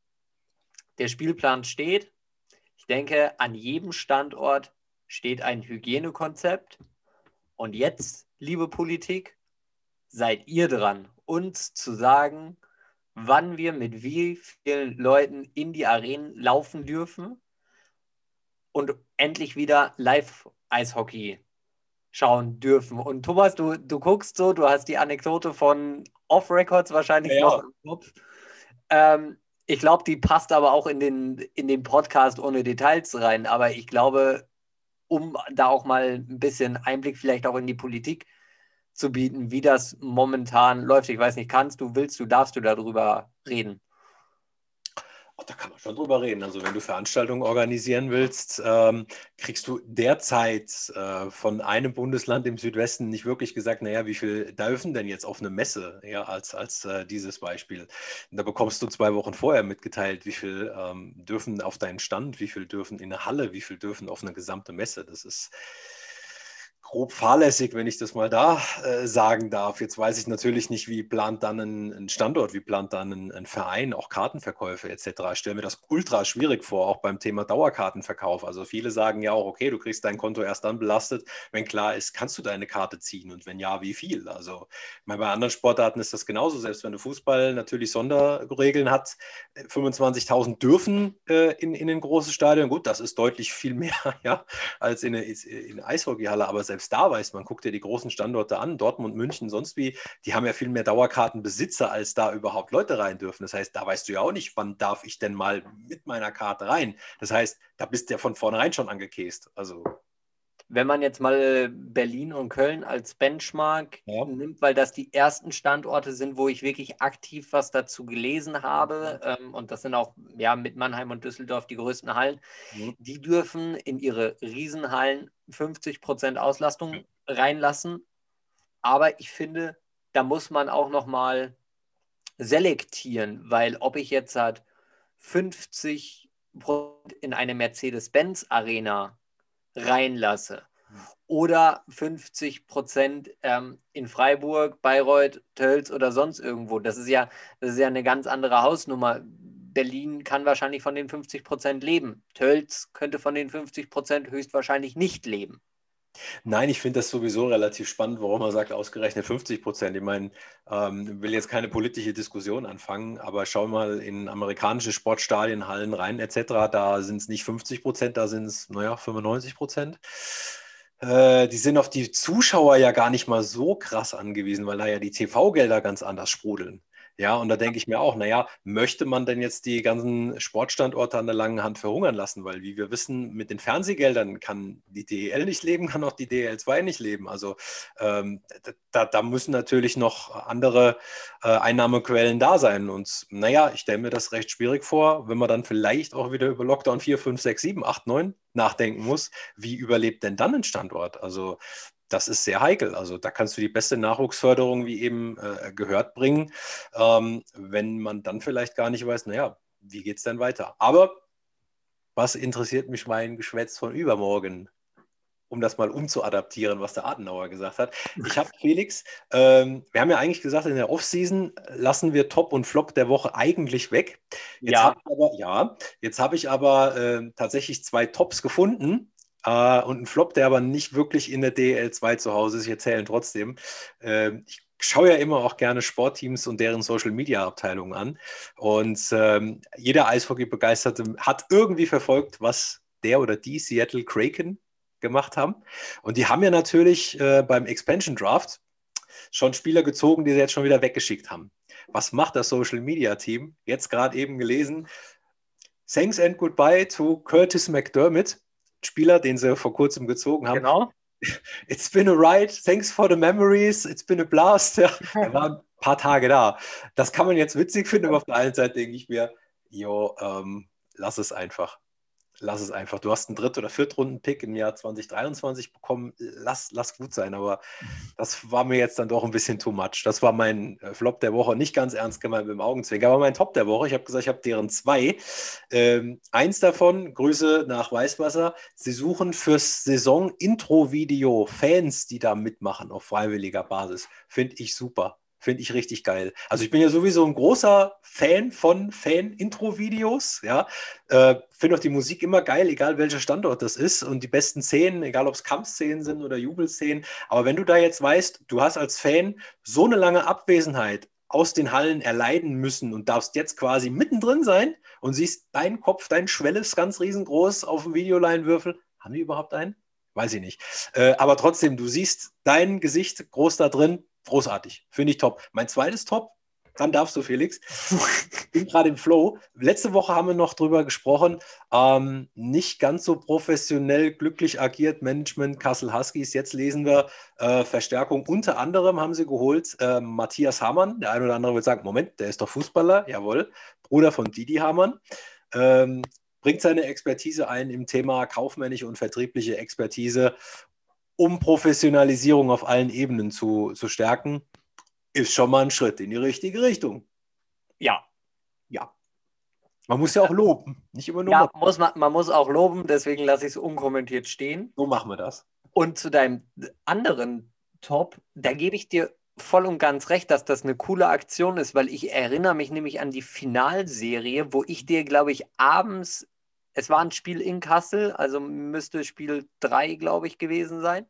Der Spielplan steht. Ich denke, an jedem Standort steht ein Hygienekonzept. Und jetzt, liebe Politik, seid ihr dran, uns zu sagen, wann wir mit wie vielen Leuten in die Arenen laufen dürfen und endlich wieder Live-Eishockey schauen dürfen. Und Thomas, du guckst so, du hast die Anekdote von Off-Records wahrscheinlich noch im Kopf. Ich glaube, die passt aber auch in den Podcast ohne Details rein. Aber ich glaube, um da auch mal ein bisschen Einblick vielleicht auch in die Politik zu bieten, wie das momentan läuft. Ich weiß nicht, darfst du darüber reden? Da kann man schon drüber reden. Also wenn du Veranstaltungen organisieren willst, kriegst du derzeit von einem Bundesland im Südwesten nicht wirklich gesagt, naja, wie viel dürfen denn jetzt auf eine Messe, ja, als dieses Beispiel. Und da bekommst du 2 Wochen vorher mitgeteilt, wie viel dürfen auf deinen Stand, wie viel dürfen in eine Halle, wie viel dürfen auf eine gesamte Messe. Das ist grob fahrlässig, wenn ich das mal da sagen darf. Jetzt weiß ich natürlich nicht, wie plant dann ein Standort, wie plant dann ein Verein, auch Kartenverkäufe etc. Ich stelle mir das ultra schwierig vor, auch beim Thema Dauerkartenverkauf. Also viele sagen ja auch, okay, du kriegst dein Konto erst dann belastet, wenn klar ist, kannst du deine Karte ziehen und wenn ja, wie viel? Also bei anderen Sportarten ist das genauso, selbst wenn du Fußball natürlich Sonderregeln hat, 25.000 dürfen in ein großes Stadion. Gut, das ist deutlich viel mehr ja, als in eine Eishockeyhalle, aber selbst da weiß man, guck dir die großen Standorte an, Dortmund, München, sonst wie, die haben ja viel mehr Dauerkartenbesitzer, als da überhaupt Leute rein dürfen. Das heißt, da weißt du ja auch nicht, wann darf ich denn mal mit meiner Karte rein. Das heißt, da bist du ja von vornherein schon angekäst. Also wenn man jetzt mal Berlin und Köln als Benchmark nimmt, weil das die ersten Standorte sind, wo ich wirklich aktiv was dazu gelesen habe, und das sind auch mit Mannheim und Düsseldorf die größten Hallen, die dürfen in ihre Riesenhallen 50% Auslastung reinlassen. Aber ich finde, da muss man auch nochmal selektieren, weil ob ich jetzt 50% in eine Mercedes-Benz-Arena reinlasse oder 50% in Freiburg, Bayreuth, Tölz oder sonst irgendwo. Das ist ja eine ganz andere Hausnummer. Berlin kann wahrscheinlich von den 50% leben. Tölz könnte von den 50% höchstwahrscheinlich nicht leben. Nein, ich finde das sowieso relativ spannend, warum man sagt, ausgerechnet 50%. Ich meine, will jetzt keine politische Diskussion anfangen, aber schau mal in amerikanische Sportstadien, Hallen rein etc., da sind es nicht 50%, da sind es, 95%. Die sind auf die Zuschauer ja gar nicht mal so krass angewiesen, weil da ja die TV-Gelder ganz anders sprudeln. Ja, und da denke ich mir auch, möchte man denn jetzt die ganzen Sportstandorte an der langen Hand verhungern lassen? Weil, wie wir wissen, mit den Fernsehgeldern kann die DEL nicht leben, kann auch die DEL2 nicht leben. Also da müssen natürlich noch andere Einnahmequellen da sein. Und ich stelle mir das recht schwierig vor, wenn man dann vielleicht auch wieder über Lockdown 4, 5, 6, 7, 8, 9 nachdenken muss. Wie überlebt denn dann ein Standort? Also das ist sehr heikel. Also da kannst du die beste Nachwuchsförderung wie eben gehört bringen, wenn man dann vielleicht gar nicht weiß, wie geht es denn weiter? Aber was interessiert mich mein Geschwätz von übermorgen? Um das mal umzuadaptieren, was der Adenauer gesagt hat. Ich habe, Felix, wir haben ja eigentlich gesagt, in der Offseason lassen wir Top und Flop der Woche eigentlich weg. Jetzt habe ich aber tatsächlich 2 Tops gefunden. Und ein Flop, der aber nicht wirklich in der DL2 zu Hause ist. Ich erzähle trotzdem. Ich schaue ja immer auch gerne Sportteams und deren Social-Media-Abteilungen an. Und jeder Eishockey-Begeisterte hat irgendwie verfolgt, was der oder die Seattle Kraken gemacht haben. Und die haben ja natürlich beim Expansion Draft schon Spieler gezogen, die sie jetzt schon wieder weggeschickt haben. Was macht das Social Media Team? Jetzt gerade eben gelesen. Thanks and goodbye to Curtis McDermott, Spieler, den sie vor kurzem gezogen haben. Genau. It's been a ride, thanks for the memories, it's been a blast. Ja, er war ein paar Tage da. Das kann man jetzt witzig finden, aber auf der einen Seite denke ich mir, lass es einfach. Lass es einfach. Du hast einen Dritt- oder Viertrunden-Pick im Jahr 2023 bekommen. Lass gut sein, aber das war mir jetzt dann doch ein bisschen too much. Das war mein Flop der Woche. Nicht ganz ernst gemeint mit dem Augenzwinkern, aber mein Top der Woche. Ich habe gesagt, ich habe deren 2. Eins davon, Grüße nach Weißwasser, sie suchen fürs Saison-Intro-Video Fans, die da mitmachen auf freiwilliger Basis. Finde ich super. Finde ich richtig geil. Also ich bin ja sowieso ein großer Fan von Fan-Intro-Videos. Ja? Finde auch die Musik immer geil, egal welcher Standort das ist. Und die besten Szenen, egal ob es Kampfszenen sind oder Jubelszenen. Aber wenn du da jetzt weißt, du hast als Fan so eine lange Abwesenheit aus den Hallen erleiden müssen und darfst jetzt quasi mittendrin sein und siehst deinen Kopf, dein Schwelle ist ganz riesengroß auf dem Videoleinwürfel. Haben die überhaupt einen? Weiß ich nicht. Aber trotzdem, du siehst dein Gesicht groß da drin. Großartig, finde ich top. Mein zweites Top, dann darfst du, Felix. Ich bin gerade im Flow. Letzte Woche haben wir noch drüber gesprochen. Nicht ganz so professionell glücklich agiert Management Kassel Huskies. Jetzt lesen wir Verstärkung. Unter anderem haben sie geholt Matthias Hamann. Der eine oder andere wird sagen, Moment, der ist doch Fußballer. Jawohl, Bruder von Didi Hamann. Bringt seine Expertise ein im Thema kaufmännische und vertriebliche Expertise, um Professionalisierung auf allen Ebenen zu stärken, ist schon mal ein Schritt in die richtige Richtung. Ja. Man muss ja auch loben, nicht immer nur Ja, man muss auch loben, deswegen lasse ich es unkommentiert stehen. So machen wir das. Und zu deinem anderen Top, da gebe ich dir voll und ganz recht, dass das eine coole Aktion ist, weil ich erinnere mich nämlich an die Finalserie, wo ich dir, glaube ich, abends, es war ein Spiel in Kassel, also müsste Spiel 3, glaube ich, gewesen sein,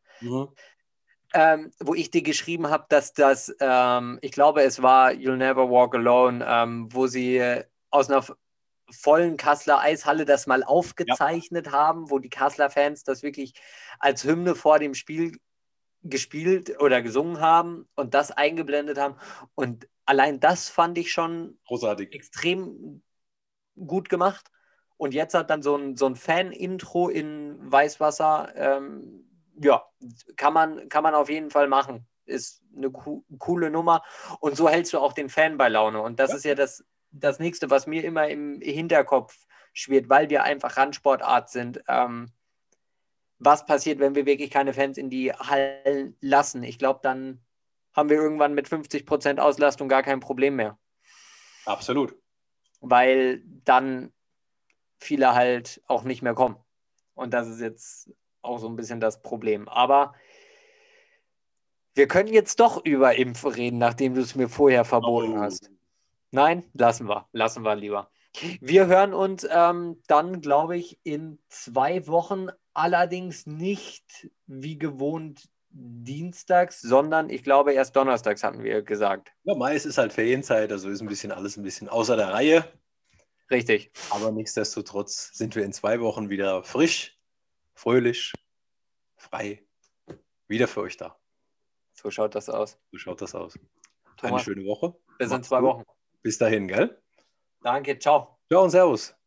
wo ich dir geschrieben habe, dass das, ich glaube, es war You'll Never Walk Alone, wo sie aus einer vollen Kasseler Eishalle das mal aufgezeichnet haben, wo die Kasseler Fans das wirklich als Hymne vor dem Spiel gespielt oder gesungen haben und das eingeblendet haben. Und allein das fand ich schon großartig, extrem gut gemacht. Und jetzt hat dann so ein Fan-Intro in Weißwasser, kann man auf jeden Fall machen. Ist eine coole Nummer. Und so hältst du auch den Fan bei Laune. Und das ist ja das Nächste, was mir immer im Hinterkopf schwirrt, weil wir einfach Randsportart sind. Was passiert, wenn wir wirklich keine Fans in die Hallen lassen? Ich glaube, dann haben wir irgendwann mit 50% Auslastung gar kein Problem mehr. Absolut. Weil dann viele halt auch nicht mehr kommen. Und das ist jetzt auch so ein bisschen das Problem. Aber wir können jetzt doch über Impfen reden, nachdem du es mir vorher verboten hast. Nein, lassen wir lieber. Wir hören uns dann, glaube ich, in 2 Wochen, allerdings nicht wie gewohnt dienstags, sondern ich glaube erst donnerstags, hatten wir gesagt. Ja, meist ist halt Ferienzeit, also ist alles ein bisschen außer der Reihe. Richtig. Aber nichtsdestotrotz sind wir in 2 Wochen wieder frisch, fröhlich, frei, wieder für euch da. So schaut das aus. Thomas, eine Thomas, schöne Woche. bis in 2 Wochen. Bis dahin, gell? Danke, ciao. Ciao und Servus.